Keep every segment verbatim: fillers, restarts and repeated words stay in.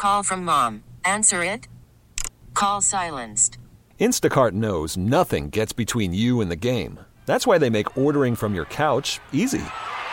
Call from mom. Answer it. Call silenced. Instacart knows nothing gets between you and the game. That's why they make ordering from your couch easy.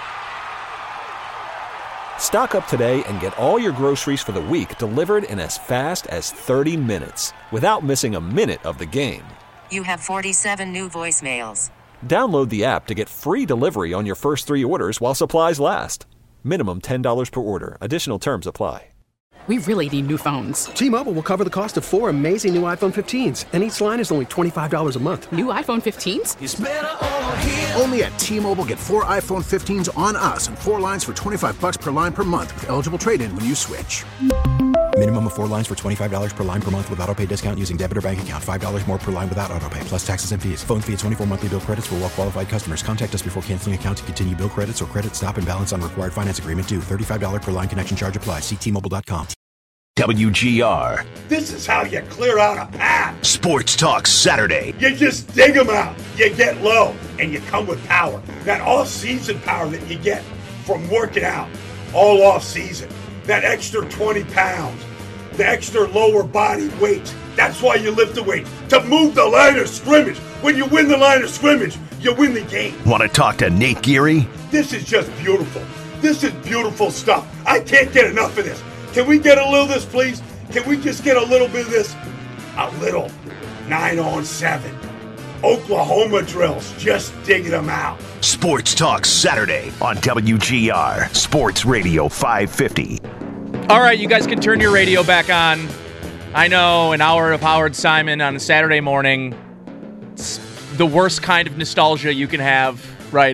Stock up today and get all your groceries for the week delivered in as fast as thirty minutes without missing a minute of the game. You have forty-seven new voicemails. Download the app to get free delivery on your first three orders while supplies last. Minimum ten dollars per order. Additional terms apply. We really need new phones. T-Mobile will cover the cost of four amazing new iPhone fifteens, and each line is only twenty-five dollars a month. New iPhone fifteens? It's better over here. Only at T-Mobile, get four iPhone fifteens on us and four lines for twenty-five bucks per line per month with eligible trade-in when you switch. Minimum of four lines for twenty-five dollars per line per month with autopay discount using debit or bank account. five dollars more per line without autopay, plus taxes and fees. Phone fee at twenty-four monthly bill credits for well-qualified customers. Contact us before canceling account to continue bill credits or credit stop and balance on required finance agreement due. thirty-five dollars per line connection charge applies. See T Mobile dot com. W G R. This is how you clear out a path. Sports Talk Saturday. You just dig them out. You get low, and you come with power. That off-season power that you get from working out all off-season. That extra twenty pounds. The extra lower body weight. That's why you lift the weight. To move the line of scrimmage. When you win the line of scrimmage, you win the game. Want to talk to Nate Geary? This is just beautiful. This is beautiful stuff. I can't get enough of this. Can we get a little of this, please? Can we just get a little bit of this? A little. Nine on seven. Oklahoma drills. Just digging them out. Sports Talk Saturday on W G R. Sports Radio five fifty. All right, you guys can turn your radio back on. I know, an hour of Howard Simon on a Saturday morning. It's the worst kind of nostalgia you can have, right?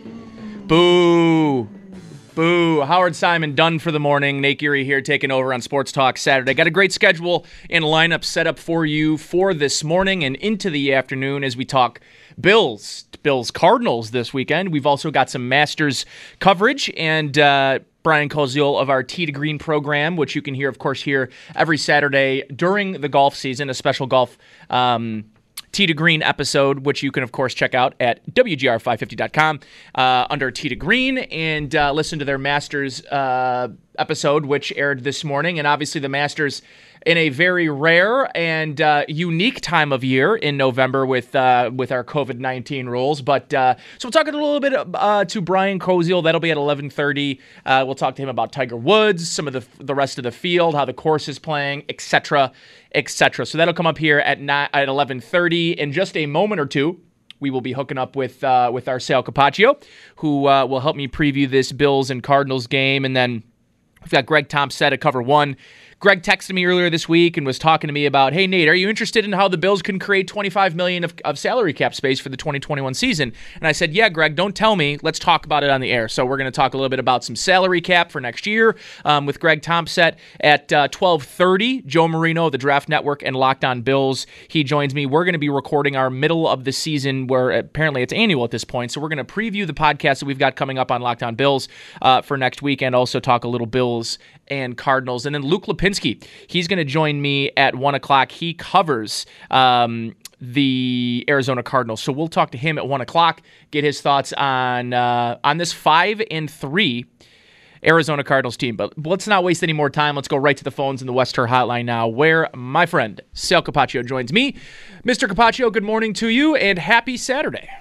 Boo. Boo. Howard Simon done for the morning. Nate Geary here taking over on Sports Talk Saturday. Got a great schedule and lineup set up for you for this morning and into the afternoon as we talk Bills. Bills Cardinals this weekend. We've also got some Masters coverage and uh, Brian Koziol of our Tee to Green program, which you can hear, of course, here every Saturday during the golf season, a special golf um Tee to Green episode, which you can, of course, check out at W G R five fifty dot com uh, under Tee to Green and uh, listen to their Masters uh, episode, which aired this morning. And obviously the Masters in a very rare and uh, unique time of year in November with uh, with our covid nineteen rules. But uh, so we'll talk a little bit uh, to Brian Koziol. That'll be at eleven thirty. Uh, we'll talk to him about Tiger Woods, some of the the rest of the field, how the course is playing, et cetera, et cetera. So that'll come up here at nine, at eleven thirty. In just a moment or two, we will be hooking up with uh, with our Sal Capaccio, who uh, will help me preview this Bills and Cardinals game. And then we've got Greg Thompson at Cover One. Greg texted me earlier this week and was talking to me about, hey, Nate, are you interested in how the Bills can create twenty-five million dollars of, of salary cap space for the twenty twenty-one season? And I said, yeah, Greg, don't tell me. Let's talk about it on the air. So we're going to talk a little bit about some salary cap for next year um, with Greg Thompson at uh, twelve thirty. Joe Marino, the Draft Network, and Locked On Bills. He joins me. We're going to be recording our middle of the season, where apparently it's annual at this point. So we're going to preview the podcast that we've got coming up on Locked On Bills uh, for next week and also talk a little Bills and Cardinals. And then Luke Lipinski, he's going to join me at one o'clock. He covers um, the Arizona Cardinals. So we'll talk to him at one o'clock, get his thoughts on uh, on this five and three Arizona Cardinals team. But let's not waste any more time. Let's go right to the phones in the West Her Hotline now, where my friend Sal Capaccio joins me. Mister Capaccio, good morning to you and happy Saturday.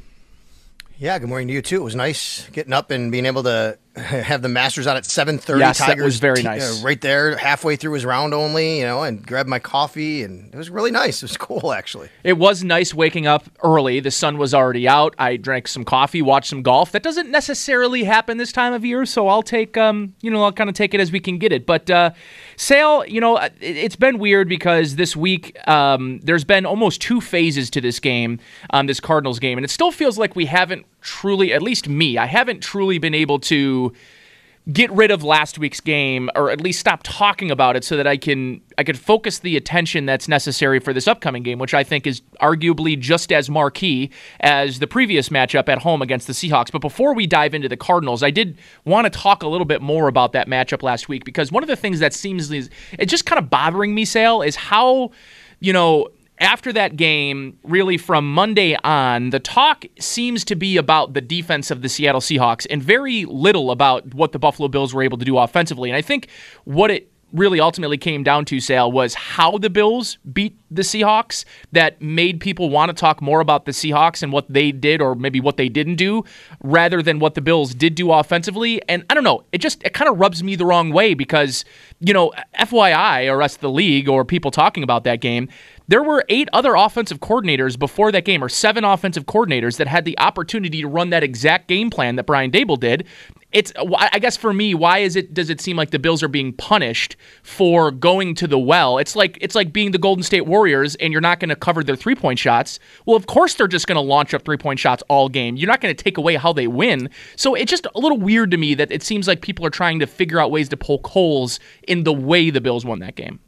Yeah, good morning to you, too. It was nice getting up and being able to have the Masters on at seven thirty. Yes, Tigers that was very nice. Uh, right there, halfway through his round only, you know, and grabbed my coffee, and it was really nice. It was cool, actually. It was nice waking up early. The sun was already out. I drank some coffee, watched some golf. That doesn't necessarily happen this time of year, so I'll take, um, you know, I'll kind of take it as we can get it. But, uh, Sale, you know, it, it's been weird because this week um, there's been almost two phases to this game, um, this Cardinals game, and it still feels like we haven't truly, at least me, I haven't truly been able to get rid of last week's game, or at least stop talking about it, so that I can I could focus the attention that's necessary for this upcoming game, which I think is arguably just as marquee as the previous matchup at home against the Seahawks. But before we dive into the Cardinals, I did want to talk a little bit more about that matchup last week, because one of the things that seems is it's just kind of bothering me, Sale, is how, you know, after that game, really from Monday on, the talk seems to be about the defense of the Seattle Seahawks and very little about what the Buffalo Bills were able to do offensively. And I think what it really ultimately came down to, Sale, was how the Bills beat the Seahawks that made people want to talk more about the Seahawks and what they did or maybe what they didn't do rather than what the Bills did do offensively. And I don't know, it just it kind of rubs me the wrong way because, you know, F Y I or rest of the league or people talking about that game, there were eight other offensive coordinators before that game, or seven offensive coordinators that had the opportunity to run that exact game plan that Brian Daboll did. It's, I guess for me, why is it? Does it seem like the Bills are being punished for going to the well? It's like it's like being the Golden State Warriors, and you're not going to cover their three point shots. Well, of course they're just going to launch up three point shots all game. You're not going to take away how they win. So it's just a little weird to me that it seems like people are trying to figure out ways to poke holes in the way the Bills won that game.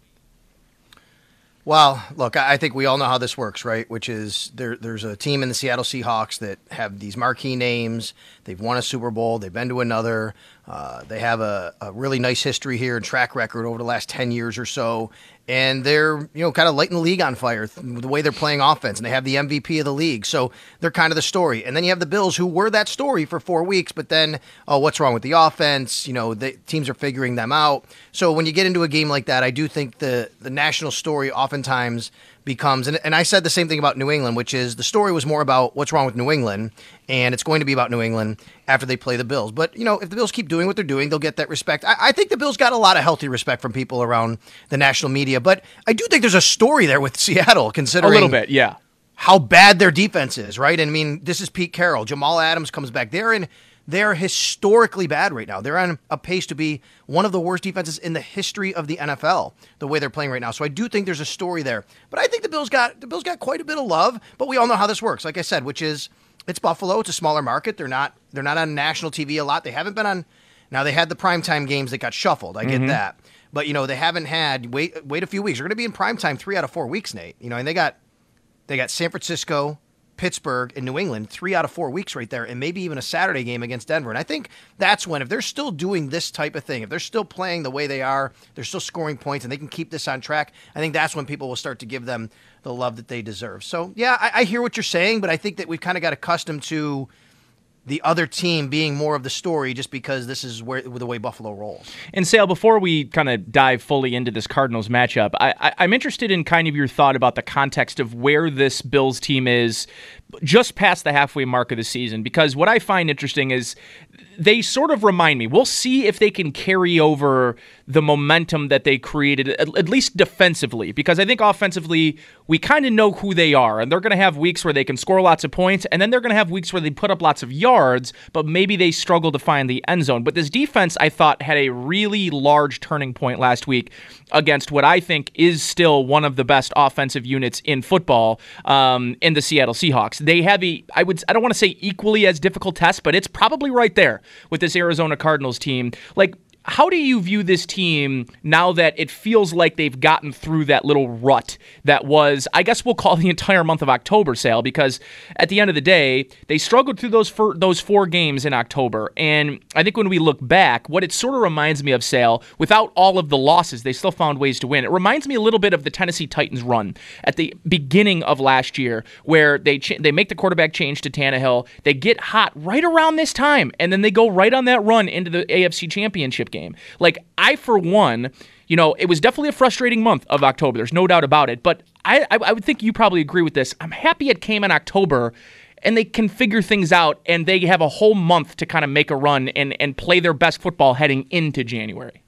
Well, look, I think we all know how this works, right? Which is there, there's a team in the Seattle Seahawks that have these marquee names. They've won a Super Bowl. They've been to another. Uh, they have a, a really nice history here and track record over the last ten years or so. And they're, you know, kind of lighting the league on fire, the way they're playing offense. And they have the M V P of the league. So they're kind of the story. And then you have the Bills, who were that story for four weeks. But then, oh, what's wrong with the offense? You know, the teams are figuring them out. So when you get into a game like that, I do think the, the national story oftentimes becomes, and, and I said the same thing about New England, which is the story was more about what's wrong with New England, and it's going to be about New England after they play the Bills. But, you know, if the Bills keep doing what they're doing, they'll get that respect. I, I think the Bills got a lot of healthy respect from people around the national media, but I do think there's a story there with Seattle, considering a little bit, yeah, how bad their defense is, right? And I mean, this is Pete Carroll. Jamal Adams comes back. They're in They're historically bad right now. They're on a pace to be one of the worst defenses in the history of the N F L, the way they're playing right now. So I do think there's a story there. But I think the Bills got the Bills got quite a bit of love, but we all know how this works. Like I said, which is it's Buffalo, it's a smaller market. They're not they're not on national T V a lot. They haven't been on now they had the primetime games that got shuffled. I get mm-hmm. that. But you know, they haven't had wait wait a few weeks. They're gonna be in primetime three out of four weeks, Nate. You know, and they got they got San Francisco, Pittsburgh, and New England, three out of four weeks right there, and maybe even a Saturday game against Denver. And I think that's when, if they're still doing this type of thing, if they're still playing the way they are, they're still scoring points, and they can keep this on track, I think that's when people will start to give them the love that they deserve. So, yeah, I, I hear what you're saying, but I think that we've kind of got accustomed to the other team being more of the story just because this is where the way Buffalo rolls. And Sale, before we kind of dive fully into this Cardinals matchup, I, I, I'm interested in kind of your thought about the context of where this Bills team is just past the halfway mark of the season, because what I find interesting is they sort of remind me, we'll see if they can carry over the momentum that they created, at, at least defensively, because I think offensively, we kind of know who they are, and they're going to have weeks where they can score lots of points, and then they're going to have weeks where they put up lots of yards, but maybe they struggle to find the end zone. But this defense, I thought, had a really large turning point last week against what I think is still one of the best offensive units in football, um, in the Seattle Seahawks. They have a, I would, I don't want to say equally as difficult test, but it's probably right there with this Arizona Cardinals team. Like, how do you view this team now that it feels like they've gotten through that little rut that was, I guess we'll call the entire month of October, Sale, because at the end of the day, they struggled through those four, those four games in October. And I think when we look back, what it sort of reminds me of, Sale, without all of the losses, they still found ways to win. It reminds me a little bit of the Tennessee Titans run at the beginning of last year, where they ch- they make the quarterback change to Tannehill, they get hot right around this time, and then they go right on that run into the A F C Championship game. Like, I, for one, you know, it was definitely a frustrating month of October. There's no doubt about it. But I, I, I would think you probably agree with this. I'm happy it came in October and they can figure things out and they have a whole month to kind of make a run and, and play their best football heading into January.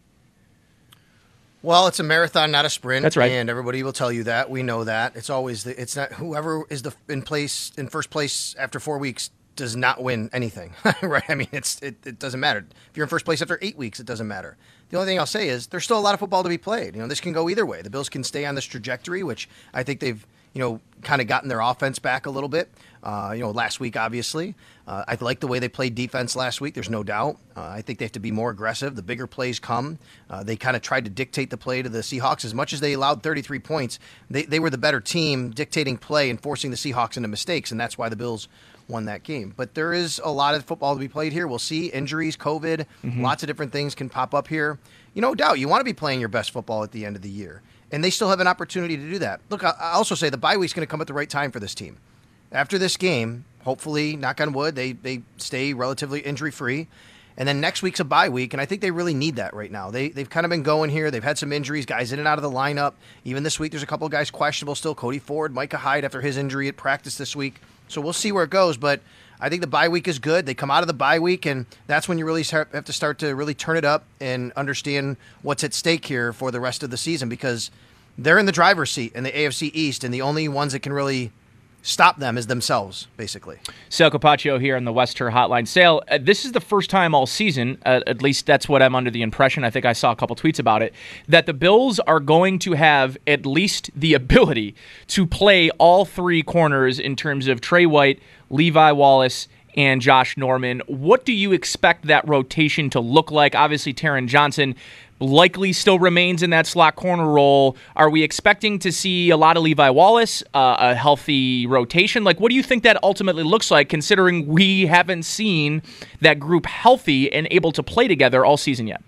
Well, it's a marathon, not a sprint. That's right. And everybody will tell you that. We know that. It's always the, it's not whoever is the in place in first place after four weeks does not win anything, right? I mean, it's it, it doesn't matter. If you're in first place after eight weeks, it doesn't matter. The only thing I'll say is there's still a lot of football to be played. You know, this can go either way. The Bills can stay on this trajectory, which I think they've, you know, kind of gotten their offense back a little bit. Uh, you know, last week, obviously. Uh, I like the way they played defense last week. There's no doubt. Uh, I think they have to be more aggressive. The bigger plays come. Uh, they kind of tried to dictate the play to the Seahawks. As much as they allowed thirty-three points, they, they were the better team dictating play and forcing the Seahawks into mistakes, and that's why the Bills won that game. But there is a lot of football to be played here. We'll see. Injuries, COVID, mm-hmm. lots of different things can pop up here. You no doubt, you want to be playing your best football at the end of the year. And they still have an opportunity to do that. Look, I also say the bye week's going to come at the right time for this team. After this game, hopefully, knock on wood, they, they stay relatively injury-free. And then next week's a bye week, and I think they really need that right now. They, they've kind of been going here. They've had some injuries, guys in and out of the lineup. Even this week, there's a couple of guys questionable still. Cody Ford, Micah Hyde after his injury at practice this week. So we'll see where it goes, but I think the bye week is good. They come out of the bye week, and that's when you really start, have to start to really turn it up and understand what's at stake here for the rest of the season, because they're in the driver's seat in the A F C East, and the only ones that can really stop them is themselves, basically. Sale Capaccio here on the Wester Hotline. Sale, uh, this is the first time all season, uh, at least that's what I'm under the impression, I think I saw a couple tweets about it, that the Bills are going to have at least the ability to play all three corners in terms of Trey White, Levi Wallace, and Josh Norman. What do you expect that rotation to look like? Obviously, Taron Johnson likely still remains in that slot corner role. Are we expecting to see a lot of Levi Wallace, uh, a healthy rotation? Like, what do you think that ultimately looks like, considering we haven't seen that group healthy and able to play together all season yet?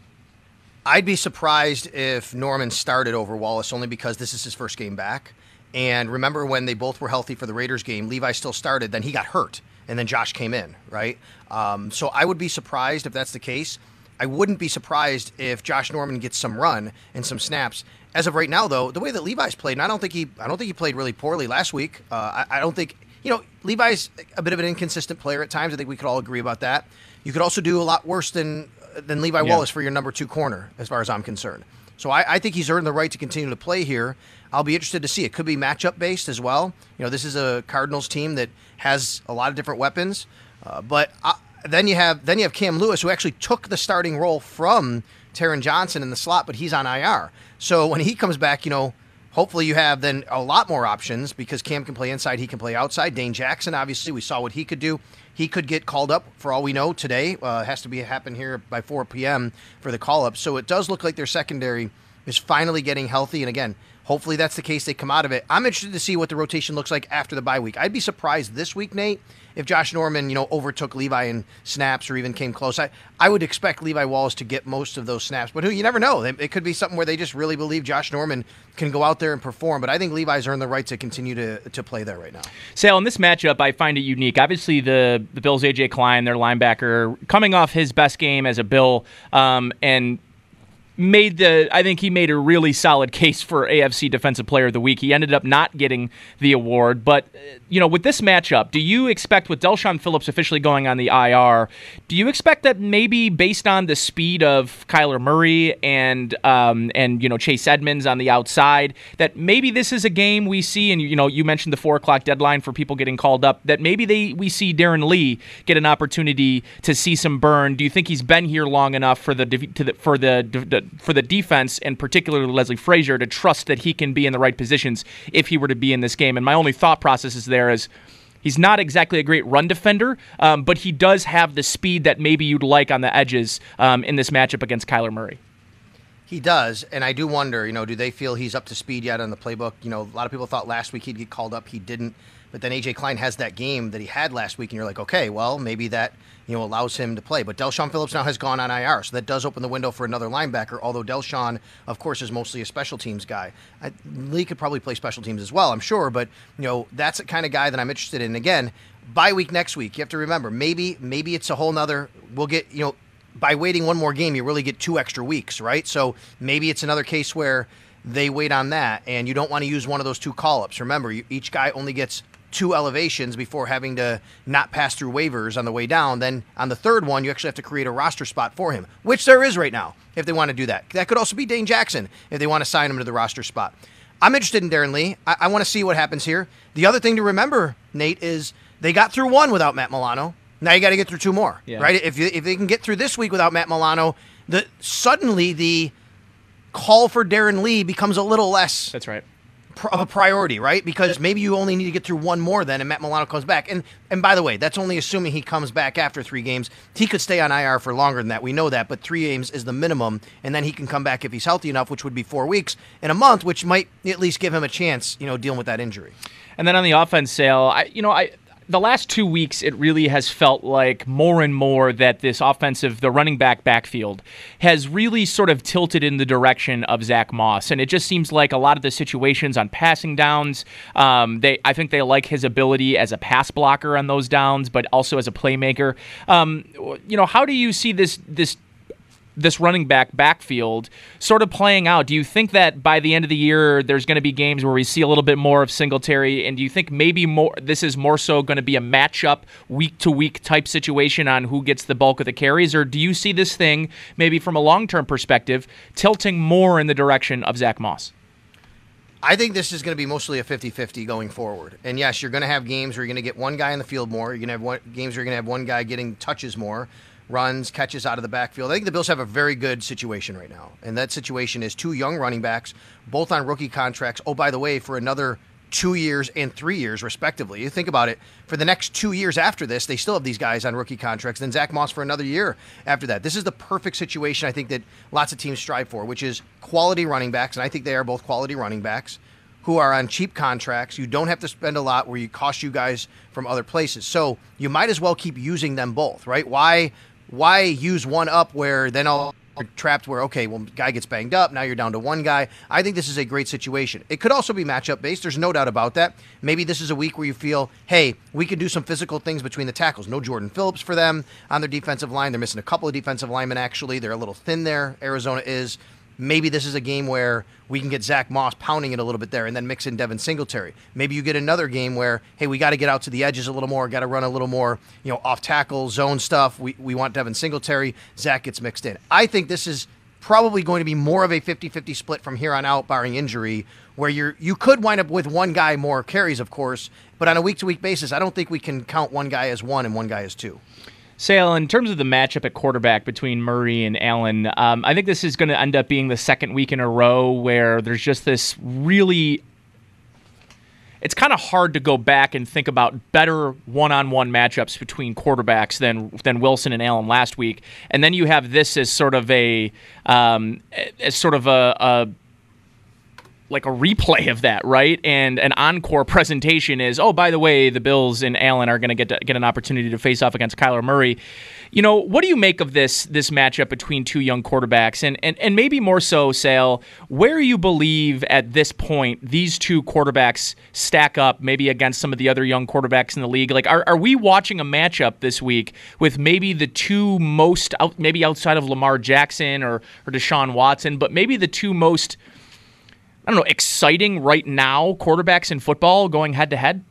I'd be surprised if Norman started over Wallace, only because this is his first game back. And remember when they both were healthy for the Raiders game, Levi still started, then he got hurt, and then Josh came in, right? Um, so I would be surprised if that's the case. I wouldn't be surprised if Josh Norman gets some run and some snaps. As of right now, though, the way that Levi's played, and I don't think he, I don't think he played really poorly last week. Uh, I, I don't think, you know, Levi's a bit of an inconsistent player at times. I think we could all agree about that. You could also do a lot worse than than Levi yeah. Wallace for your number two corner, as far as I'm concerned. So I, I think he's earned the right to continue to play here. I'll be interested to see. It could be matchup based as well. You know, this is a Cardinals team that has a lot of different weapons, uh, but. I, Then you have then you have Cam Lewis, who actually took the starting role from Taron Johnson in the slot, but he's on I R. So when he comes back, you know, hopefully you have then a lot more options, because Cam can play inside, he can play outside. Dane Jackson, obviously, we saw what he could do. He could get called up for all we know today. Uh, has to be happen here by four p.m. for the call up. So it does look like their secondary is finally getting healthy. And again, hopefully that's the case. They come out of it. I'm interested to see what the rotation looks like after the bye week. I'd be surprised this week, Nate, if Josh Norman, you know, overtook Levi in snaps or even came close. I, I would expect Levi Wallace to get most of those snaps, but who you never know. It, it could be something where they just really believe Josh Norman can go out there and perform. But I think Levi's earned the right to continue to to play there right now. Sale, in this matchup, I find it unique. Obviously, the the Bills' A J Klein, their linebacker, coming off his best game as a Bill, um, and. Made the, I think he made a really solid case for A F C Defensive Player of the Week. He ended up not getting the award, but you know, with this matchup, do you expect, with Del'Shawn Phillips officially going on the I R, do you expect that maybe based on the speed of Kyler Murray and um, and you know Chase Edmonds on the outside, that maybe this is a game we see, and you know you mentioned the four o'clock deadline for people getting called up, that maybe they we see Darren Lee get an opportunity to see some burn? Do you think he's been here long enough for the to the, for the, the for the defense, and particularly Leslie Frazier, to trust that he can be in the right positions if he were to be in this game? And my only thought process is there is he's not exactly a great run defender, um, but he does have the speed that maybe you'd like on the edges um, in this matchup against Kyler Murray. He does, and I do wonder, you know, do they feel he's up to speed yet on the playbook? You know, a lot of people thought last week he'd get called up. He didn't. But then A J Klein has that game that he had last week, and you're like, okay, well, maybe that, you know, allows him to play. But Del'Shawn Phillips now has gone on I R, so that does open the window for another linebacker, although Del'Shawn, of course, is mostly a special teams guy. I, Lee could probably play special teams as well, I'm sure, but, you know, that's the kind of guy that I'm interested in. Again, bye week next week, you have to remember, maybe maybe it's a whole nother, we'll get, you know, by waiting one more game, you really get two extra weeks, right? So maybe it's another case where they wait on that, and you don't want to use one of those two call-ups. Remember, you, each guy only gets two elevations before having to not pass through waivers on the way down. Then on the third one, you actually have to create a roster spot for him, which there is right now if they want to do that. That could also be Dane Jackson if they want to sign him to the roster spot. I'm interested in Darren Lee. I, I want to see what happens here. The other thing to remember, Nate, is they got through one without Matt Milano. Now you got to get through two more, yeah. right? If you, if they can get through this week without Matt Milano, the suddenly the call for Darren Lee becomes a little less. That's right. Of a priority, right? Because maybe you only need to get through one more then, and Matt Milano comes back. And and by the way, that's only assuming he comes back after three games. He could stay on I R for longer than that. We know that, but three games is the minimum, and then he can come back if he's healthy enough, which would be four weeks in a month, which might at least give him a chance, you know, dealing with that injury. And then on the offense, Sale, I you know I. the last two weeks, it really has felt like more and more that this offensive, the running back backfield, has really sort of tilted in the direction of Zach Moss. And it just seems like a lot of the situations on passing downs, um, they I think they like his ability as a pass blocker on those downs, but also as a playmaker. Um, you know, how do you see this this this running back backfield sort of playing out? Do you think that by the end of the year there's going to be games where we see a little bit more of Singletary, and do you think maybe more this is more so going to be a matchup week to week type situation on who gets the bulk of the carries, or do you see this thing maybe from a long-term perspective tilting more in the direction of Zach Moss? I think this is going to be mostly a fifty-fifty going forward. And yes, you're going to have games where you're going to get one guy in the field more. You're going to have one, games where you're going to have one guy getting touches more, runs, catches out of the backfield. I think the Bills have a very good situation right now. And that situation is two young running backs, both on rookie contracts. Oh, by the way, for another two years and three years, respectively. You think about it, for the next two years after this, they still have these guys on rookie contracts. Then Zach Moss for another year after that. This is the perfect situation I think that lots of teams strive for, which is quality running backs. And I think they are both quality running backs who are on cheap contracts. You don't have to spend a lot where you cost you guys from other places. So you might as well keep using them both, right? Why... Why use one up where then all are trapped where, okay, well, guy gets banged up, now you're down to one guy. I think this is a great situation. It could also be matchup based. There's no doubt about that. Maybe this is a week where you feel, hey, we could do some physical things between the tackles. No Jordan Phillips for them on their defensive line. They're missing a couple of defensive linemen, actually. They're a little thin there. Arizona is. Maybe this is a game where we can get Zach Moss pounding it a little bit there and then mix in Devin Singletary. Maybe you get another game where, hey, we got to get out to the edges a little more, got to run a little more, you know, off tackle, zone stuff. We we want Devin Singletary. Zach gets mixed in. I think this is probably going to be more of a fifty-fifty split from here on out, barring injury, where you're you could wind up with one guy more carries, of course, but on a week-to-week basis, I don't think we can count one guy as one and one guy as two. Sale, in terms of the matchup at quarterback between Murray and Allen, um, I think this is going to end up being the second week in a row where there's just this really... It's kind of hard to go back and think about better one-on-one matchups between quarterbacks than than Wilson and Allen last week. And then you have this as sort of a... Um, as sort of a... a like a replay of that, right? And an encore presentation is, oh, by the way, the Bills and Allen are going to get to get an opportunity to face off against Kyler Murray. You know, what do you make of this this matchup between two young quarterbacks? And and, and maybe more so, Sale, where you believe at this point these two quarterbacks stack up maybe against some of the other young quarterbacks in the league? Like, are, are we watching a matchup this week with maybe the two most, out, maybe outside of Lamar Jackson or, or Deshaun Watson, but maybe the two most, I don't know, exciting right now quarterbacks in football going head-to-head?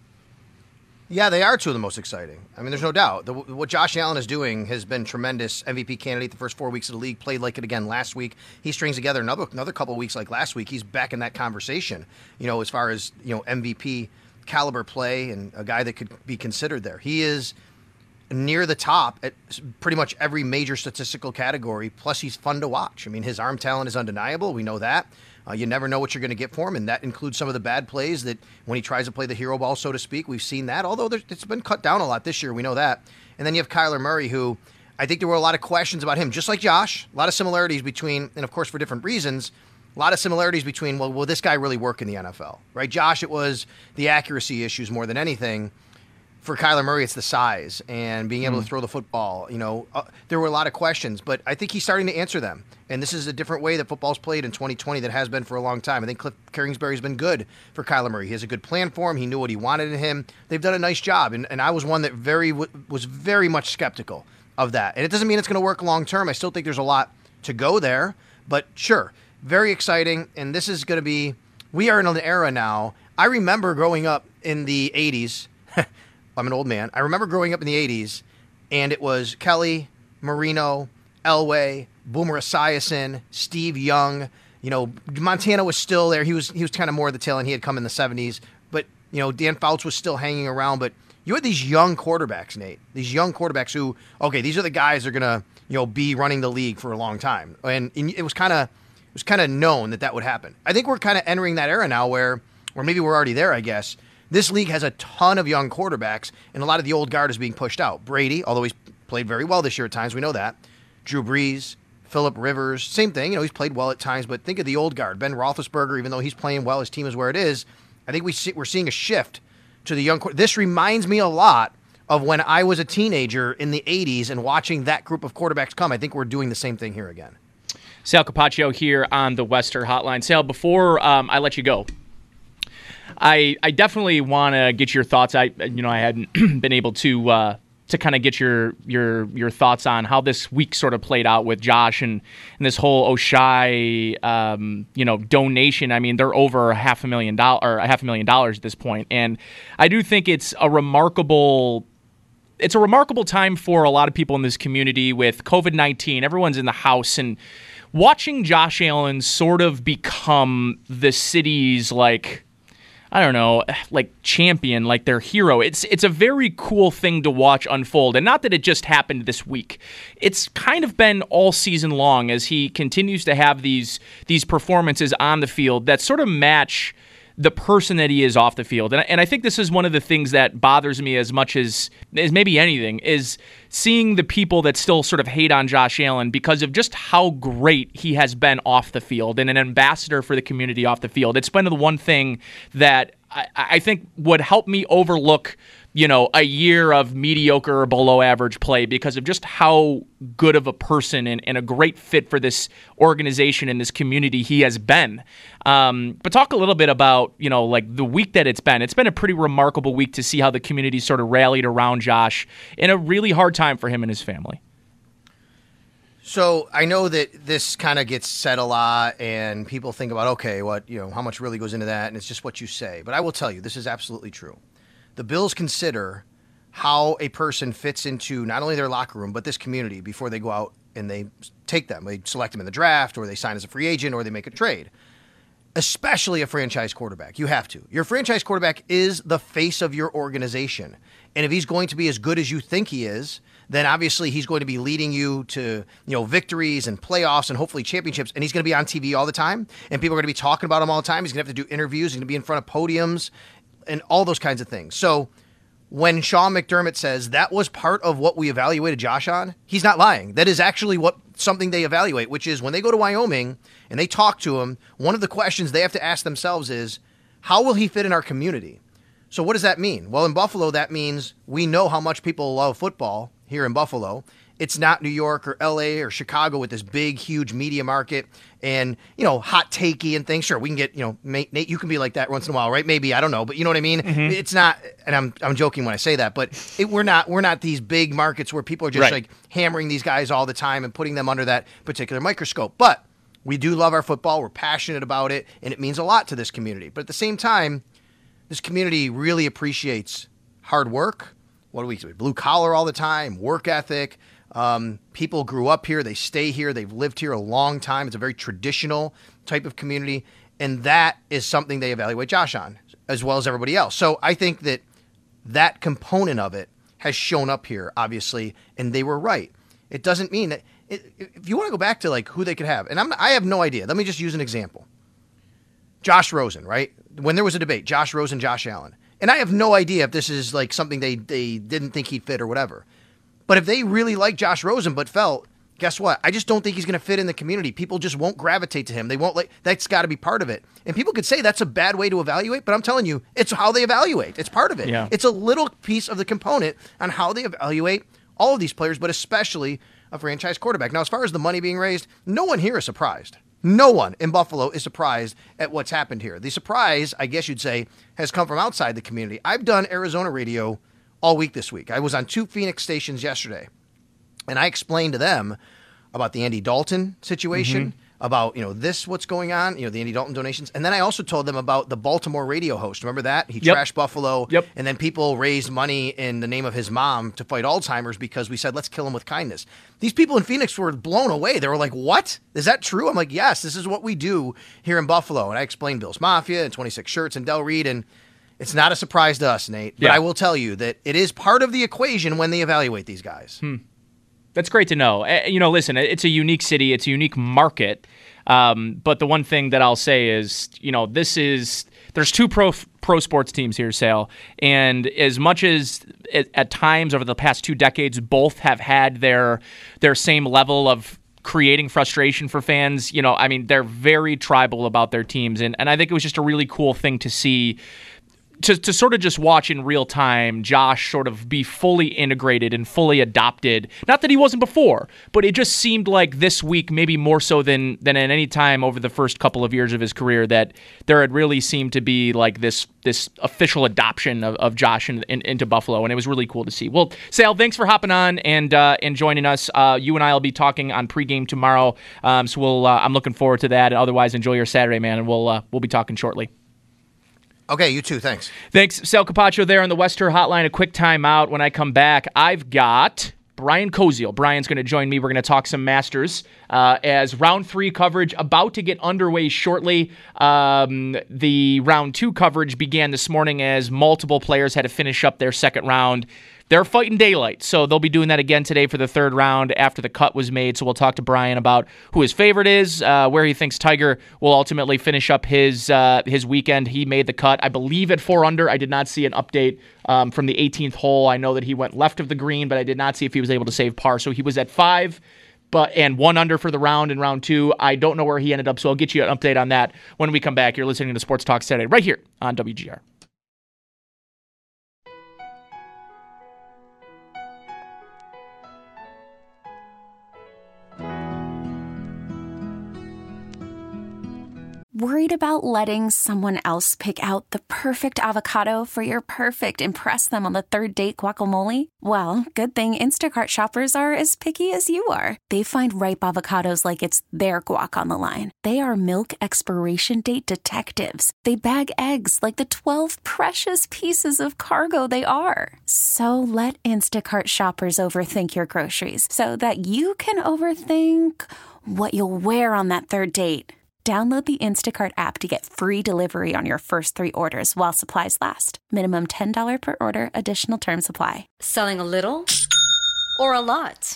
Yeah, they are two of the most exciting. I mean, there's no doubt. The, what Josh Allen is doing has been tremendous. M V P candidate the first four weeks of the league, played like it again last week. He strings together another another couple of weeks like last week. He's back in that conversation, you know, as far as, you know, M V P caliber play and a guy that could be considered there. He is near the top at pretty much every major statistical category, plus he's fun to watch. I mean, his arm talent is undeniable. We know that. Uh, you never know what you're going to get for him, and that includes some of the bad plays that when he tries to play the hero ball, so to speak. We've seen that, although it's been cut down a lot this year. We know that. And then you have Kyler Murray, who I think there were a lot of questions about him, just like Josh. A lot of similarities between, and of course for different reasons, a lot of similarities between, well, will this guy really work in the N F L? Right? Josh, it was the accuracy issues more than anything. For Kyler Murray, it's the size and being able mm. to throw the football. You know, uh, there were a lot of questions, but I think he's starting to answer them. And this is a different way that football's played in twenty twenty that has been for a long time. I think Cliff Kingsbury's been good for Kyler Murray. He has a good plan for him. He knew what he wanted in him. They've done a nice job, and, and I was one that very was very much skeptical of that. And it doesn't mean it's going to work long term. I still think there's a lot to go there, but sure, very exciting. And this is going to be, we are in an era now. I remember growing up in the eighties. I'm an old man. I remember growing up in the eighties, and it was Kelly, Marino, Elway, Boomer Esiason, Steve Young. You know, Montana was still there. He was he was kind of more of the tail end. He had come in the seventies. But, you know, Dan Fouts was still hanging around. But you had these young quarterbacks, Nate. These young quarterbacks who, okay, these are the guys that are going to, you know, be running the league for a long time. And, and it was kind of it was kind of known that that would happen. I think we're kind of entering that era now where, or maybe we're already there, I guess. This league has a ton of young quarterbacks, and a lot of the old guard is being pushed out. Brady, although he's played very well this year at times, we know that. Drew Brees, Phillip Rivers, same thing. You know, he's played well at times, but think of the old guard. Ben Roethlisberger, even though he's playing well, his team is where it is. I think we see, we're seeing a shift to the young. This reminds me a lot of when I was a teenager in the eighties and watching that group of quarterbacks come. I think we're doing the same thing here again. Sal Capaccio here on the Wester Hotline. Sal, before um, I let you go, I I definitely want to get your thoughts. I you know I hadn't been able to uh, to kind of get your your your thoughts on how this week sort of played out with Josh and, and this whole Oshai um, you know donation. I mean, they're over a half a million dollar or a half a million dollars at this point, and I do think it's a remarkable. It's a remarkable time for a lot of people in this community with covid nineteen. Everyone's in the house, and watching Josh Allen sort of become the city's, like, I don't know, like champion, like their hero. It's it's a very cool thing to watch unfold. And not that it just happened this week. It's kind of been all season long as he continues to have these these performances on the field that sort of match the person that he is off the field. And, and I think this is one of the things that bothers me as much as, as maybe anything, is seeing the people that still sort of hate on Josh Allen because of just how great he has been off the field and an ambassador for the community off the field. It's been the one thing that I, I think would help me overlook, you know, a year of mediocre or below average play because of just how good of a person and, and a great fit for this organization and this community he has been. Um, but talk a little bit about, you know, like the week that it's been. It's been a pretty remarkable week to see how the community sort of rallied around Josh in a really hard time for him and his family. So I know that this kind of gets said a lot and people think about, okay, what, you know, how much really goes into that? And it's just what you say. But I will tell you, this is absolutely true. The Bills consider how a person fits into not only their locker room, but this community before they go out and they take them. They select them in the draft, or they sign as a free agent, or they make a trade. Especially a franchise quarterback. You have to. Your franchise quarterback is the face of your organization. And if he's going to be as good as you think he is, then obviously he's going to be leading you to, you know, victories and playoffs and hopefully championships. And he's going to be on T V all the time. And people are going to be talking about him all the time. He's going to have to do interviews. He's going to be in front of podiums and all those kinds of things. So when Sean McDermott says that was part of what we evaluated Josh on, he's not lying. That is actually what something they evaluate, which is when they go to Wyoming and they talk to him, one of the questions they have to ask themselves is, how will he fit in our community? So what does that mean? Well, in Buffalo, that means we know how much people love football here in Buffalo. It's not New York or L A or Chicago with this big, huge media market and, you know, hot takey and things. Sure, we can get, you know, Nate, you can be like that once in a while, right? Maybe, I don't know, but you know what I mean? Mm-hmm. It's not, and I'm I'm joking when I say that, but it, we're not we're not these big markets where people are just right. like hammering these guys all the time and putting them under that particular microscope. But we do love our football. We're passionate about it, and it means a lot to this community. But at the same time, this community really appreciates hard work. What do we do? Blue collar all the time, work ethic. Um, people grew up here. They stay here. They've lived here a long time. It's a very traditional type of community. And that is something they evaluate Josh on, as well as everybody else. So I think that that component of it has shown up here, obviously, and they were right. It doesn't mean that it, if you want to go back to like who they could have, and I'm, I have no idea. Let me just use an example. Josh Rosen, right? When there was a debate, Josh Rosen, Josh Allen. And I have no idea if this is like something they, they didn't think he'd fit or whatever. But if they really like Josh Rosen but felt, guess what? I just don't think he's going to fit in the community. People just won't gravitate to him. They won't like, that's got to be part of it. And people could say that's a bad way to evaluate, but I'm telling you, it's how they evaluate. It's part of it. Yeah. It's a little piece of the component on how they evaluate all of these players, but especially a franchise quarterback. Now, as far as the money being raised, no one here is surprised. No one in Buffalo is surprised at what's happened here. The surprise, I guess you'd say, has come from outside the community. I've done Arizona radio all week this week. I was on two Phoenix stations yesterday, and I explained to them about the Andy Dalton situation, mm-hmm. about, you know, this, what's going on, you know, the Andy Dalton donations. And then I also told them about the Baltimore radio host. Remember that? He yep. trashed Buffalo. Yep. And then people raised money in the name of his mom to fight Alzheimer's because we said, let's kill him with kindness. These people in Phoenix were blown away. They were like, what? Is that true? I'm like, yes, this is what we do here in Buffalo. And I explained Bill's Mafia and twenty-six Shirts and Del Reed, and it's not a surprise to us, Nate. But yeah. I will tell you that it is part of the equation when they evaluate these guys. Hmm. That's great to know. You know, listen, it's a unique city. It's a unique market. Um, but the one thing that I'll say is, you know, this is – there's two pro pro sports teams here, Sale. And as much as at, at times over the past two decades both have had their their same level of creating frustration for fans, you know, I mean, they're very tribal about their teams. And, and I think it was just a really cool thing to see – to, to sort of just watch in real time Josh sort of be fully integrated and fully adopted. Not that he wasn't before, but it just seemed like this week, maybe more so than than at any time over the first couple of years of his career, that there had really seemed to be like this this official adoption of, of Josh in, in, into Buffalo, and it was really cool to see. Well, Sal, thanks for hopping on and uh, and joining us. Uh, you and I will be talking on pregame tomorrow, um, so we'll uh, I'm looking forward to that. And otherwise, enjoy your Saturday, man, and we'll uh, we'll be talking shortly. Okay, you too. Thanks. Thanks, Sal Capaccio there on the West Her Hotline. A quick timeout. When I come back, I've got Brian Koziel. Brian's going to join me. We're going to talk some Masters uh, as round three coverage about to get underway shortly. Um, the round two coverage began this morning as multiple players had to finish up their second round. They're fighting daylight, so they'll be doing that again today for the third round after the cut was made. So we'll talk to Brian about who his favorite is, uh, where he thinks Tiger will ultimately finish up his uh, his weekend. He made the cut, I believe, at four under. I did not see an update um, from the eighteenth hole. I know that he went left of the green, but I did not see if he was able to save par. So he was at five, but and one under for the round in round two. I don't know where he ended up, so I'll get you an update on that when we come back. You're listening to Sports Talk Saturday right here on W G R. Worried about letting someone else pick out the perfect avocado for your perfect impress them on the third date guacamole? Well, good thing Instacart shoppers are as picky as you are. They find ripe avocados like it's their guac on the line. They are milk expiration date detectives. They bag eggs like the twelve precious pieces of cargo they are. So let Instacart shoppers overthink your groceries so that you can overthink what you'll wear on that third date. Download the Instacart app to get free delivery on your first three orders while supplies last. Minimum ten dollars per order. Additional terms apply. Selling a little or a lot?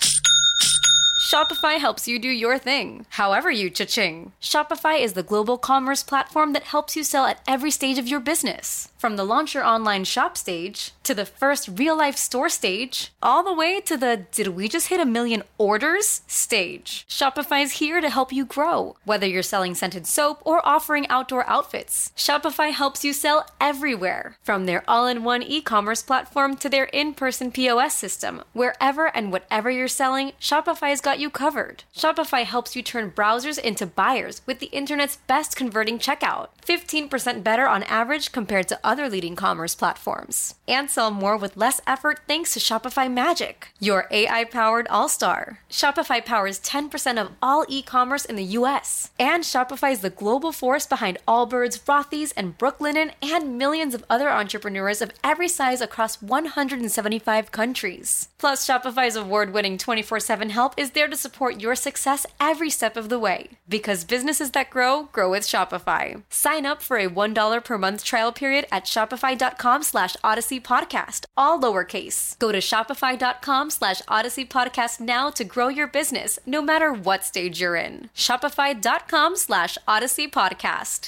Shopify helps you do your thing, however you cha-ching. Shopify is the global commerce platform that helps you sell at every stage of your business. From the launch your online shop stage, to the first real-life store stage, all the way to the did we just hit a million orders stage. Shopify's here to help you grow. Whether you're selling scented soap or offering outdoor outfits, Shopify helps you sell everywhere. From their all-in-one e-commerce platform to their in-person P O S system, wherever and whatever you're selling, Shopify's got you covered. Shopify helps you turn browsers into buyers with the internet's best converting checkout. fifteen percent better on average compared to other leading commerce platforms. And sell more with less effort thanks to Shopify Magic, your A I-powered all-star. Shopify powers ten percent of all e-commerce in the U S. And Shopify is the global force behind Allbirds, Rothy's, and Brooklinen, and millions of other entrepreneurs of every size across one hundred seventy-five countries. Plus, Shopify's award-winning twenty-four seven help is there to support your success every step of the way. Because businesses that grow, grow with Shopify. Sign up for a one dollar per month trial period at shopify.com slash Odyssey Podcast, all lowercase. Go to shopify.com slash Odyssey Podcast now to grow your business, no matter what stage you're in. Shopify.com slash Odyssey Podcast.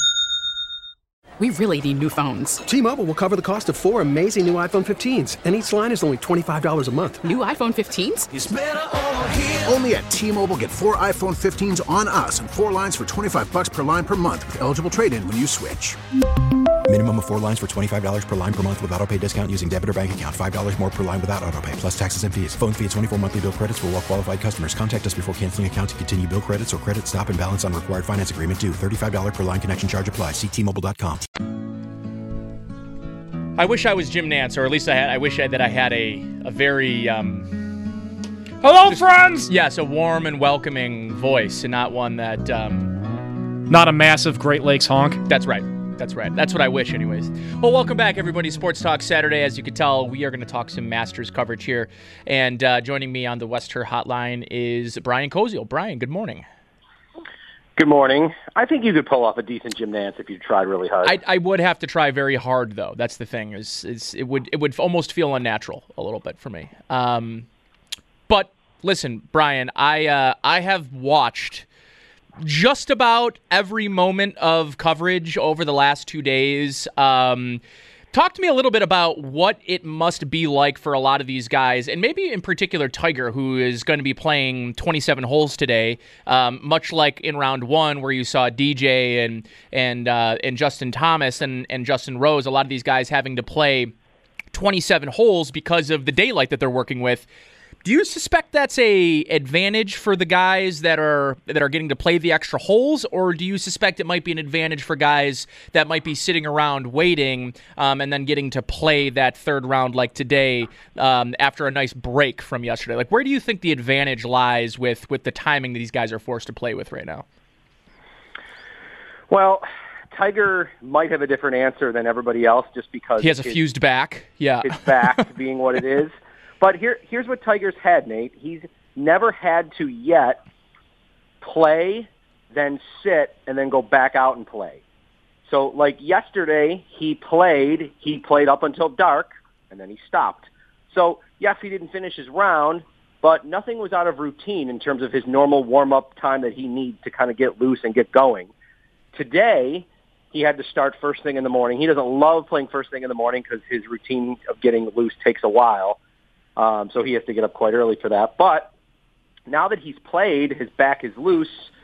We really need new phones. T-Mobile will cover the cost of four amazing new iPhone fifteens, and each line is only twenty-five dollars a month. New iPhone fifteens? It's better over here. Only at T-Mobile, get four iPhone fifteens on us and four lines for twenty-five bucks per line per month with eligible trade-in when you switch. Minimum of four lines for twenty-five dollars per line per month with autopay discount using debit or bank account. five dollars more per line without autopay, plus taxes and fees. Phone fee at twenty-four monthly bill credits for well-qualified customers. Contact us before canceling account to continue bill credits or credit stop and balance on required finance agreement due. thirty-five dollars per line connection charge applies. See T Mobile dot com. I wish I was Jim Nantz, or at least I had. I wish I, that I had a a very um, hello, just, friends. Yes, a warm and welcoming voice, and not one that um, not a massive Great Lakes honk. That's right. That's right. That's what I wish, anyways. Well, welcome back, everybody. Sports Talk Saturday. As you can tell, we are going to talk some Masters coverage here, and uh, joining me on the West Her Hotline is Brian Koziel. Brian, good morning. Good morning. I think you could pull off a decent Jim Nantz if you tried really hard. I, I would have to try very hard, though. That's the thing. Is is it would it would almost feel unnatural a little bit for me. Um, but listen, Brian, I uh, I have watched just about every moment of coverage over the last two days. Um, Talk to me a little bit about what it must be like for a lot of these guys, and maybe in particular Tiger, who is going to be playing twenty-seven holes today, um, much like in round one where you saw D J and and uh, and Justin Thomas and, and Justin Rose, a lot of these guys having to play twenty-seven holes because of the daylight that they're working with. Do you suspect that's a advantage for the guys that are that are getting to play the extra holes, or do you suspect it might be an advantage for guys that might be sitting around waiting um, and then getting to play that third round like today um, after a nice break from yesterday? Like, where do you think the advantage lies with, with the timing that these guys are forced to play with right now? Well, Tiger might have a different answer than everybody else just because he has a fused back. Yeah, his back being what it is. But here, here's what Tiger's had, Nate. He's never had to yet play, then sit, and then go back out and play. So, like yesterday, he played. He played up until dark, and then he stopped. So, yes, he didn't finish his round, but nothing was out of routine in terms of his normal warm-up time that he needs to kind of get loose and get going. Today, he had to start first thing in the morning. He doesn't love playing first thing in the morning because his routine of getting loose takes a while. Um, so he has to get up quite early for that. But now that he's played, his back is loose.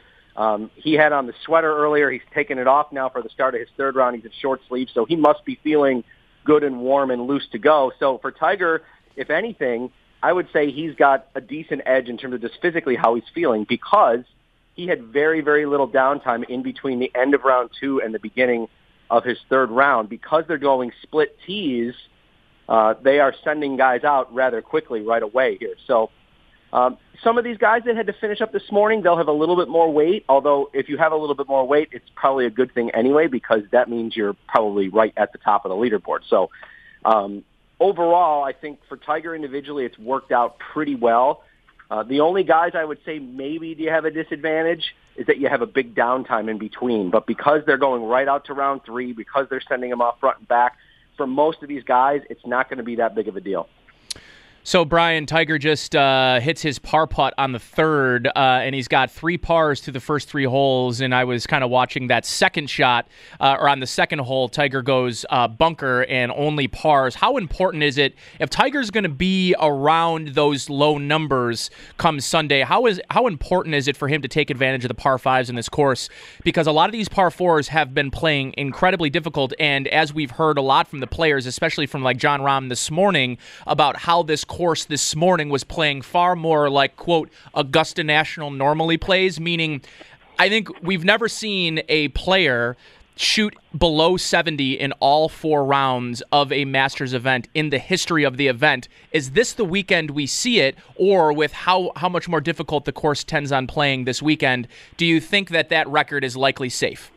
Um, he had on the sweater earlier. He's taken it off now for the start of his third round. He's in short sleeves, so he must be feeling good and warm and loose to go. So for Tiger, if anything, I would say he's got a decent edge in terms of just physically how he's feeling because he had very, very little downtime in between the end of round two and the beginning of his third round. Because they're going split tees, Uh, they are sending guys out rather quickly right away here. So um, some of these guys that had to finish up this morning, they'll have a little bit more weight, although if you have a little bit more weight, it's probably a good thing anyway because that means you're probably right at the top of the leaderboard. So um, overall, I think for Tiger individually, it's worked out pretty well. Uh, the only guys I would say maybe do you have a disadvantage is that you have a big downtime in between. But because they're going right out to round three, because they're sending them off front and back, for most of these guys, it's not going to be that big of a deal. So, Brian, Tiger just uh, hits his par putt on the third, uh, and he's got three pars through the first three holes, and I was kind of watching that second shot, uh, or on the second hole, Tiger goes uh, bunker and only pars. How important is it, if Tiger's going to be around those low numbers come Sunday, how is how important is it for him to take advantage of the par fives in this course? Because a lot of these par fours have been playing incredibly difficult, and as we've heard a lot from the players, especially from like Jon Rahm this morning, about how this course this morning was playing far more like, quote, Augusta National normally plays, meaning I think we've never seen a player shoot below seventy in all four rounds of a Masters event in the history of the event. Is this the weekend we see it, or with how, how much more difficult the course tends on playing this weekend, do you think that that record is likely safe?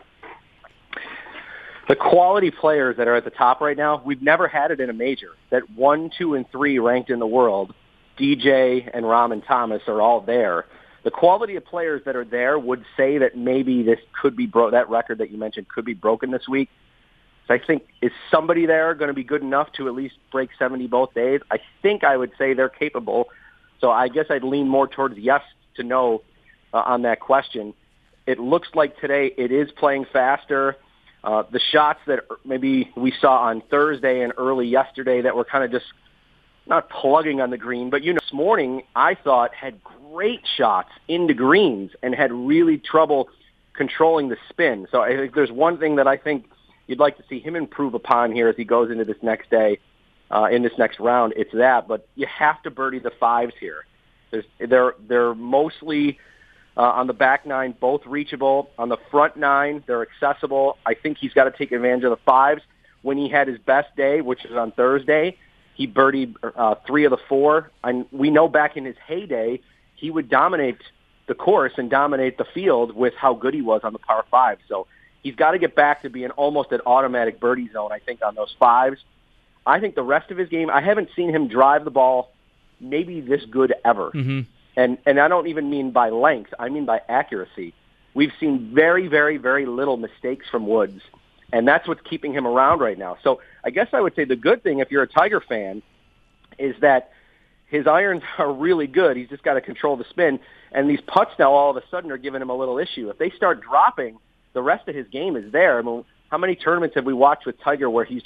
The quality players that are at the top right now, we've never had it in a major. That one, two, and three ranked in the world, D J and Rahm and Thomas are all there. The quality of players that are there would say that maybe this could be bro- that record that you mentioned could be broken this week. So I think, is somebody there going to be good enough to at least break seventy both days? I think I would say they're capable. So I guess I'd lean more towards yes to no uh, on that question. It looks like today it is playing faster. Uh, the shots that maybe we saw on Thursday and early yesterday that were kind of just not plugging on the green, but you know, this morning I thought had great shots into greens and had really trouble controlling the spin. So I think there's one thing that I think you'd like to see him improve upon here as he goes into this next day, uh, in this next round. It's that, but you have to birdie the fives here. There's, they're they're mostly Uh, on the back nine, both reachable. On the front nine, they're accessible. I think he's got to take advantage of the fives. When he had his best day, which is on Thursday, he birdied uh, three of the four. And we know back in his heyday, he would dominate the course and dominate the field with how good he was on the par five. So he's got to get back to being almost an automatic birdie zone, I think, on those fives. I think the rest of his game, I haven't seen him drive the ball maybe this good ever. Mm-hmm. And and I don't even mean by length. I mean by accuracy. We've seen very, very, very little mistakes from Woods, and that's what's keeping him around right now. So I guess I would say the good thing, if you're a Tiger fan, is that his irons are really good. He's just got to control the spin. And these putts now all of a sudden are giving him a little issue. If they start dropping, the rest of his game is there. I mean, how many tournaments have we watched with Tiger where he's just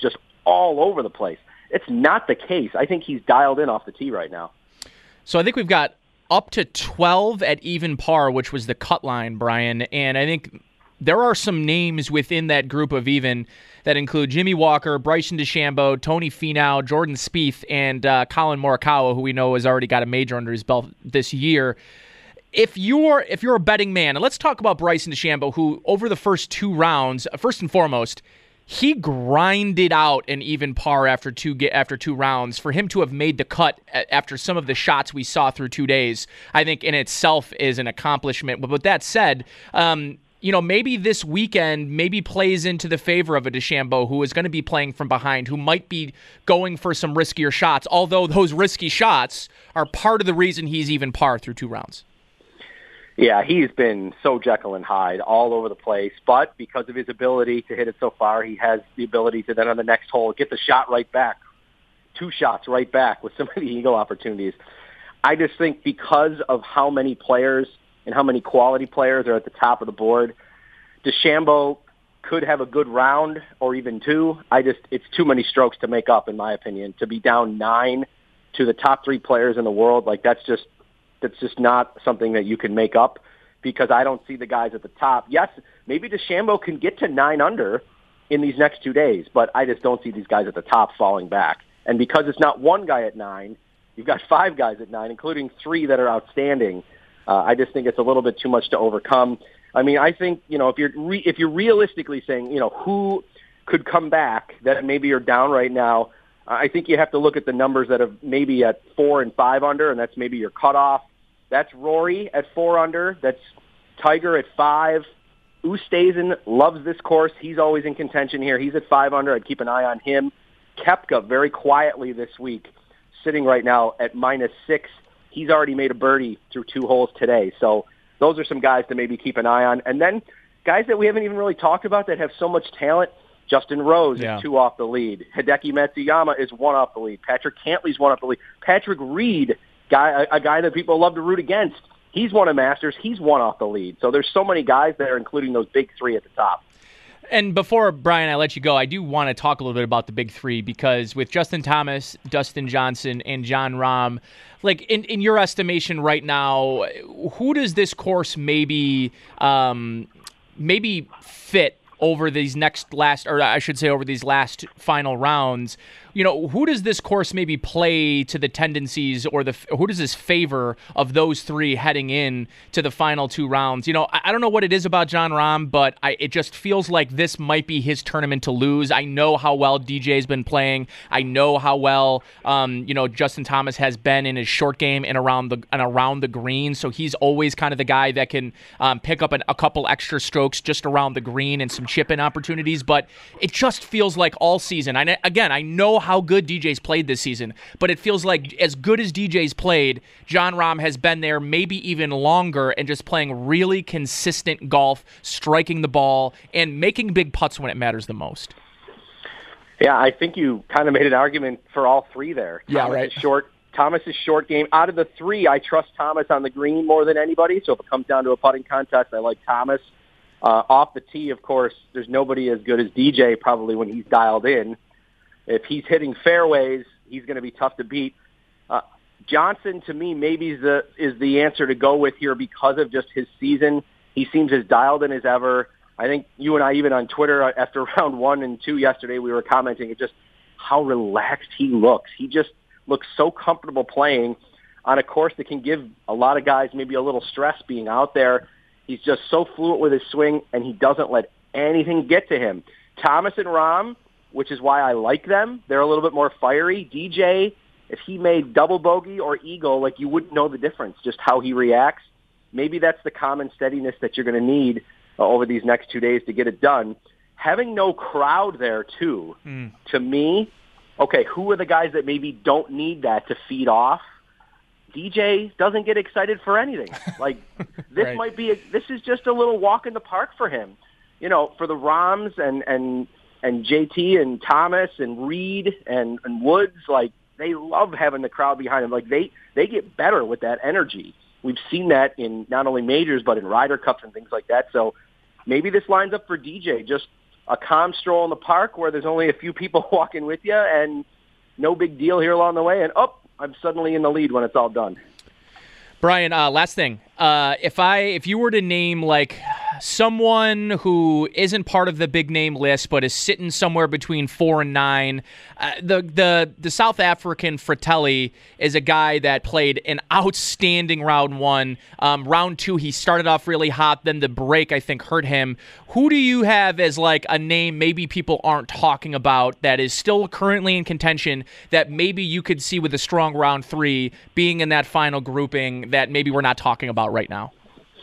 all over the place. It's not the case. I think he's dialed in off the tee right now. So I think we've got up to twelve at even par, which was the cut line, Brian. And I think there are some names within that group of even that include Jimmy Walker, Bryson DeChambeau, Tony Finau, Jordan Spieth, and uh, Colin Morikawa, who we know has already got a major under his belt this year. If you're if you're a betting man, and let's talk about Bryson DeChambeau, who over the first two rounds, first and foremost, he grinded out an even par after two after two rounds. For him to have made the cut after some of the shots we saw through two days, I think in itself is an accomplishment. But with that said, um, you know, maybe this weekend maybe plays into the favor of a DeChambeau who is going to be playing from behind, who might be going for some riskier shots, although those risky shots are part of the reason he's even par through two rounds. Yeah, he's been so Jekyll and Hyde all over the place, but because of his ability to hit it so far, he has the ability to then on the next hole get the shot right back, two shots right back with some of the eagle opportunities. I just think because of how many players and how many quality players are at the top of the board, DeChambeau could have a good round or even two. I just it's too many strokes to make up, in my opinion, to be down nine to the top three players in the world. Like that's just That's just not something that you can make up because I don't see the guys at the top. Yes, maybe DeChambeau can get to nine under in these next two days, but I just don't see these guys at the top falling back. And because it's not one guy at nine, you've got five guys at nine, including three that are outstanding. Uh, I just think it's a little bit too much to overcome. I mean, I think, you know, if you're re- if you're realistically saying, you know, who could come back that maybe are down right now, I think you have to look at the numbers that are maybe at four and five under, and that's maybe your cutoff. That's Rory at four under. That's Tiger at five. Oosthuizen loves this course. He's always in contention here. He's at five under. I'd keep an eye on him. Koepka very quietly this week, sitting right now at minus six. He's already made a birdie through two holes today. So those are some guys to maybe keep an eye on. And then guys that we haven't even really talked about that have so much talent. Justin Rose yeah. is two off the lead. Hideki Matsuyama is one off the lead. Patrick Cantley's one off the lead. Patrick Reed, guy, a, a guy that people love to root against, he's won a Masters. He's one off the lead. So there's so many guys there, including those big three at the top. And before, Brian, I let you go, I do want to talk a little bit about the big three because with Justin Thomas, Dustin Johnson, and Jon Rahm, like in, in your estimation right now, who does this course maybe um, maybe fit over these next last, or I should say over these last final rounds? You know, who does this course maybe play to the tendencies or the who does this favor of those three heading in to the final two rounds? You know, I, I don't know what it is about Jon Rahm, but I, it just feels like this might be his tournament to lose. I know how well D J's been playing. I know how well, um, you know, Justin Thomas has been in his short game and around the and around the green. So he's always kind of the guy that can um, pick up an, a couple extra strokes just around the green and some chip-in opportunities. But it just feels like all season. I again, I know how good D J's played this season, but it feels like as good as D J's played, Jon Rahm has been there maybe even longer and just playing really consistent golf, striking the ball, and making big putts when it matters the most. Yeah, I think you kind of made an argument for all three there. Yeah, Thomas right. Is short. Thomas's short game. Out of the three, I trust Thomas on the green more than anybody, so if it comes down to a putting contest, I like Thomas. Uh, off the tee, of course, there's nobody as good as D J probably when he's dialed in. If he's hitting fairways, he's going to be tough to beat. Uh, Johnson, to me, maybe is the, is the answer to go with here because of just his season. He seems as dialed in as ever. I think you and I, even on Twitter, after round one and two yesterday, we were commenting at just how relaxed he looks. He just looks so comfortable playing on a course that can give a lot of guys maybe a little stress being out there. He's just so fluent with his swing, and he doesn't let anything get to him. Thomas and Rahm, which is why I like them. They're a little bit more fiery. D J, if he made double bogey or eagle, like you wouldn't know the difference, just how he reacts. Maybe that's the common steadiness that you're going to need uh, over these next two days to get it done. Having no crowd there, too, mm. to me, okay, who are the guys that maybe don't need that to feed off? D J doesn't get excited for anything. Like, this right. might be, a, this is just a little walk in the park for him. You know, for the Rahms and, and, and J T and Thomas and Reed and, and Woods, like, they love having the crowd behind them. Like, they, they get better with that energy. We've seen that in not only majors, but in Ryder Cups and things like that. So maybe this lines up for D J, just a calm stroll in the park where there's only a few people walking with you, and no big deal here along the way. And, oh, I'm suddenly in the lead when it's all done. Brian, uh, last thing. Uh, if I if you were to name, like, someone who isn't part of the big name list but is sitting somewhere between four and nine, uh, the the the South African Fratelli is a guy that played an outstanding round one. Um, round two, he started off really hot. Then the break, I think, hurt him. Who do you have as, like, a name maybe people aren't talking about that is still currently in contention that maybe you could see with a strong round three being in that final grouping that maybe we're not talking about right now?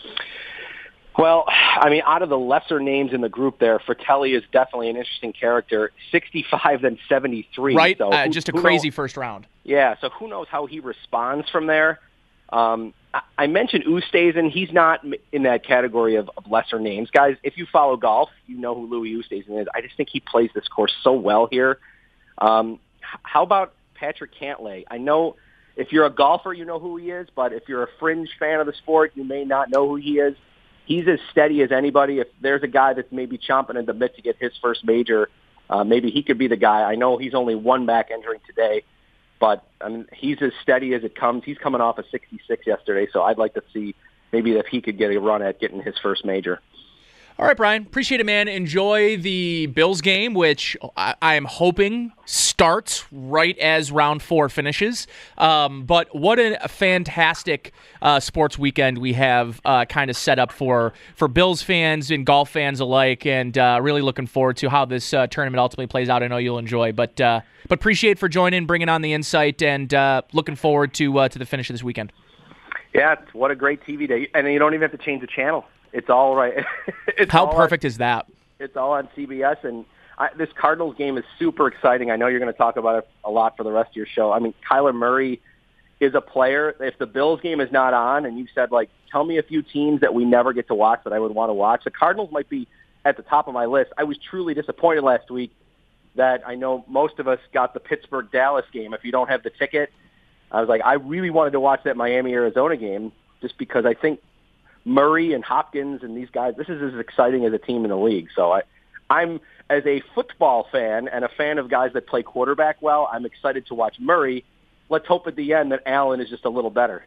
Well, I mean, out of the lesser names in the group there, Fratelli is definitely an interesting character. sixty-five, then seventy-three. Right, so uh, who, just a crazy knows? first round. Yeah, so who knows how he responds from there. Um, I, I mentioned Oosthuizen. He's not in that category of, of lesser names. Guys, if you follow golf, you know who Louis Oosthuizen is. I just think he plays this course so well here. Um, how about Patrick Cantlay? I know if you're a golfer, you know who he is, but if you're a fringe fan of the sport, you may not know who he is. He's as steady as anybody. If there's a guy that's maybe chomping at the bit to get his first major, uh, maybe he could be the guy. I know he's only one back entering today, but I mean, he's as steady as it comes. He's coming off a sixty-six yesterday, so I'd like to see maybe if he could get a run at getting his first major. All right, Brian. Appreciate it, man. Enjoy the Bills game, which I, I am hoping starts right as round four finishes. Um, but what a, a fantastic uh, sports weekend we have uh, kind of set up for, for Bills fans and golf fans alike, and uh, really looking forward to how this uh, tournament ultimately plays out. I know you'll enjoy. But uh, but appreciate for joining, bringing on the insight, and uh, looking forward to uh, to the finish of this weekend. Yeah, what a great T V day. And you don't even have to change the channel. It's all right. it's How all perfect on, is that? It's all on C B S, and I, this Cardinals game is super exciting. I know you're going to talk about it a lot for the rest of your show. I mean, Kyler Murray is a player. If the Bills game is not on, and you said, like, tell me a few teams that we never get to watch that I would want to watch, the Cardinals might be at the top of my list. I was truly disappointed last week that I know most of us got the Pittsburgh-Dallas game. If you don't have the ticket, I was like, I really wanted to watch that Miami-Arizona game just because I think Murray and Hopkins and these guys, this is as exciting as a team in the league. So I, I'm, as a football fan and a fan of guys that play quarterback well, I'm excited to watch Murray. Let's hope at the end that Allen is just a little better.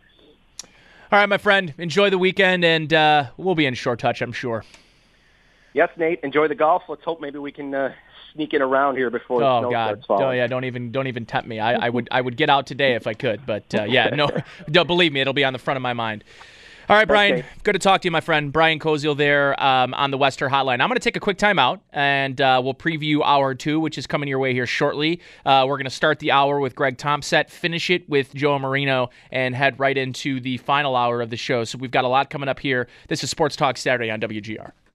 All right, my friend, enjoy the weekend, and uh, we'll be in short touch, I'm sure. Yes, Nate, enjoy the golf. Let's hope maybe we can uh, sneak in around here before the oh, snow God. starts falling. Oh, yeah, don't even don't even tempt me. I, I would I would get out today if I could, but uh, yeah, no, don't believe me, it'll be on the front of my mind. All right, Brian, okay. Good to talk to you, my friend. Brian Koziel there um, on the Western Hotline. I'm going to take a quick timeout, and uh, we'll preview hour two, which is coming your way here shortly. Uh, we're going to start the hour with Greg Thompson, finish it with Joe Marino, and head right into the final hour of the show. So we've got a lot coming up here. This is Sports Talk Saturday on W G R.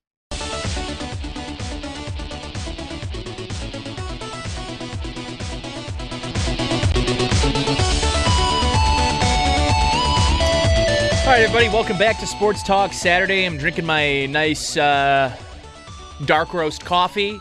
All right, everybody, welcome back to Sports Talk Saturday. I'm drinking my nice uh, dark roast coffee.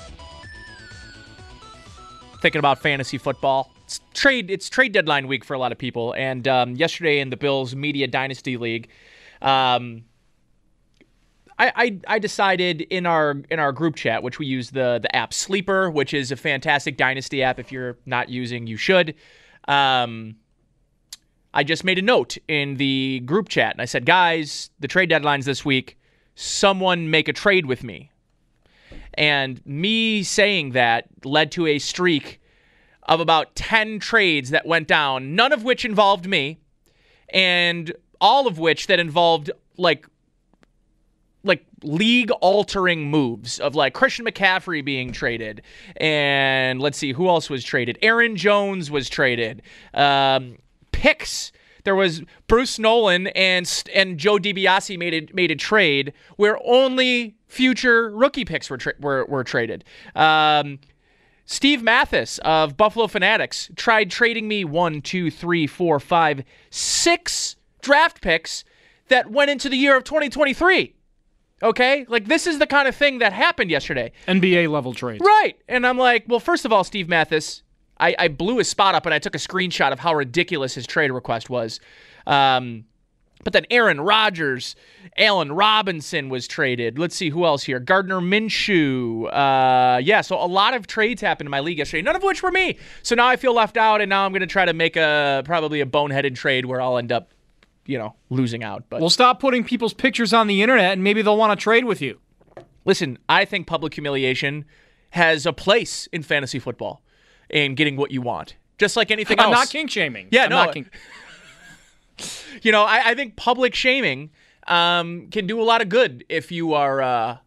Thinking about fantasy football. It's trade It's trade deadline week for a lot of people. And um, yesterday in the Bills Media Dynasty League, um, I, I I decided in our in our group chat, which we use the, the app Sleeper, which is a fantastic dynasty app. If you're not using, you should. Um I just made a note in the group chat, and I said, guys, the trade deadline's this week. Someone make a trade with me. And me saying that led to a streak of about ten trades that went down, none of which involved me, and all of which that involved, like, like league-altering moves of, like, Christian McCaffrey being traded. And let's see, who else was traded? Aaron Jones was traded. Um... Picks. There was Bruce Nolan and and Joe DiBiase made a, made a trade where only future rookie picks were tra- were, were traded. Um, Steve Mathis of Buffalo Fanatics tried trading me one, two, three, four, five, six draft picks that went into the year of twenty twenty-three. Okay? Like, this is the kind of thing that happened yesterday. N B A level trades. Right. And I'm like, well, first of all, Steve Mathis, I, I blew his spot up and I took a screenshot of how ridiculous his trade request was. Um, But then Aaron Rodgers, Allen Robinson was traded. Let's see who else here. Gardner Minshew. Uh, yeah, so a lot of trades happened in my league yesterday, none of which were me. So now I feel left out, and now I'm going to try to make a probably a boneheaded trade where I'll end up, you know, losing out. But well, stop putting people's pictures on the internet, and maybe they'll want to trade with you. Listen, I think public humiliation has a place in fantasy football and getting what you want, just like anything I'm else. not kink shaming. Yeah, I'm no. Not kink- You know, I, I think public shaming um, can do a lot of good if you are, uh,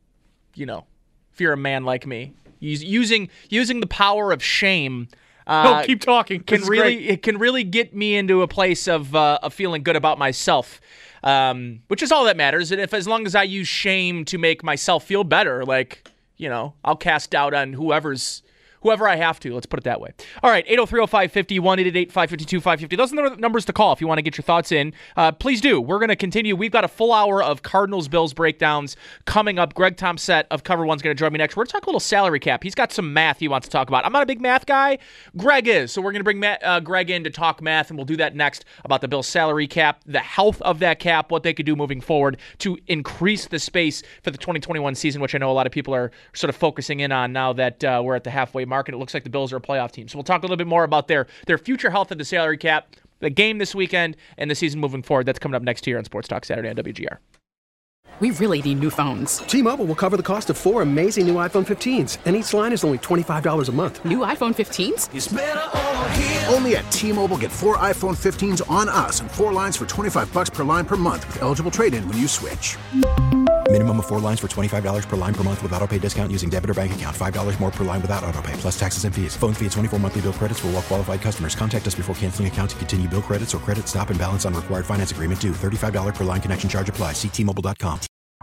you know, if you're a man like me. Us- using using the power of shame. Uh, oh, keep talking. Can This is really great. it can really get me into a place of uh, of feeling good about myself, um, which is all that matters. And if as long as I use shame to make myself feel better, like you know, I'll cast doubt on whoever's. Whoever I have to, let's put it that way. All right, eight oh three oh five five oh, one eight eight eight five five two five five oh. Those are the numbers to call if you want to get your thoughts in. Uh, please do. We're going to continue. We've got a full hour of Cardinals-Bills breakdowns coming up. Greg Tomsett of Cover One's going to join me next. We're going to talk a little salary cap. He's got some math he wants to talk about. I'm not a big math guy. Greg is. So we're going to bring Matt, uh, Greg in to talk math, and we'll do that next about the Bills salary cap, the health of that cap, what they could do moving forward to increase the space for the twenty twenty-one season, which I know a lot of people are sort of focusing in on now that uh, we're at the halfway mark, and it looks like the Bills are a playoff team. So we'll talk a little bit more about their their future health of the salary cap, the game this weekend, and the season moving forward. That's coming up next year on Sports Talk Saturday on W G R. We really need new phones. T-Mobile will cover the cost of four amazing new iPhone fifteens, and each line is only twenty-five dollars a month. New iPhone fifteens? It's better over here. Only at T-Mobile, get four iPhone fifteens on us and four lines for twenty-five bucks per line per month with eligible trade-in when you switch. Minimum of four lines for twenty-five dollars per line per month with autopay discount using debit or bank account. five dollars more per line without autopay, plus taxes and fees. Phone fee at twenty-four monthly bill credits for well-qualified customers. Contact us before canceling account to continue bill credits or credit stop and balance on required finance agreement due. thirty-five dollars per line connection charge applies. See T Mobile dot com.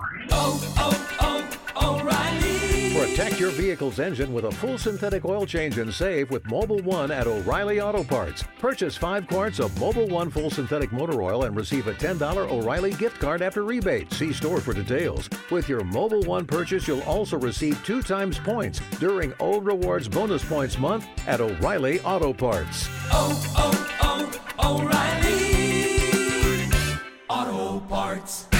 Oh, oh, oh, O'Reilly. Protect your vehicle's engine with a full synthetic oil change and save with Mobile One at O'Reilly Auto Parts. Purchase five quarts of Mobile One full synthetic motor oil and receive a ten dollars O'Reilly gift card after rebate. See store for details. With your Mobile One purchase, you'll also receive two times points during O Rewards Bonus Points Month at O'Reilly Auto Parts. Oh, oh, oh, O'Reilly Auto Parts.